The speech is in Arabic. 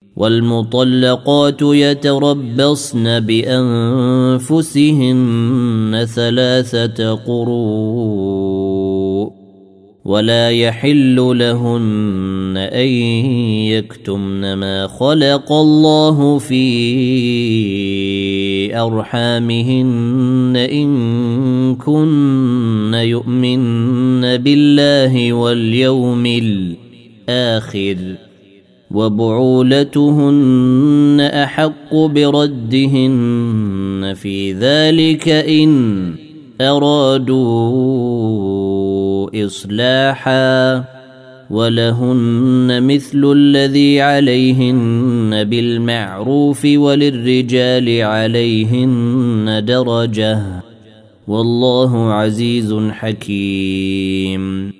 والمطلقات يتربصن بأنفسهن 3 قروء ولا يحل لهن أن يكتمن ما خلق الله في أرحامهن إن كن يؤمن بالله واليوم الآخر وبعولتهن أحق بردهن في ذلك إن أرادوا إصلاحا ولهن مثل الذي عليهن بالمعروف وللرجال عليهن درجة والله عزيز حكيم.